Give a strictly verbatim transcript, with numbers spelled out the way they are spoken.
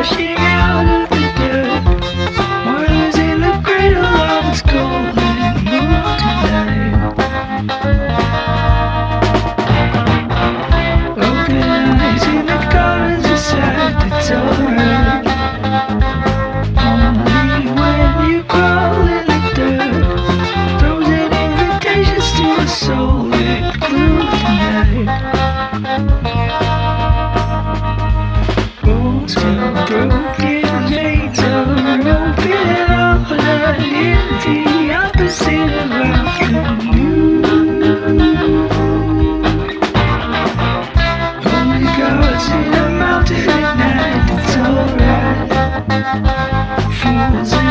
crashing out of the dirt. Words in the cradle of its golden moon tonight. Open eyes in the corners of sight, it's alright. Only when you crawl in the dirt. Frozen invitations to a soul lit glue tonight. Bones feel broken, veins are open, all unempty, opposite of afternoon. Only gods in a mountain at night, it's alright. Fools in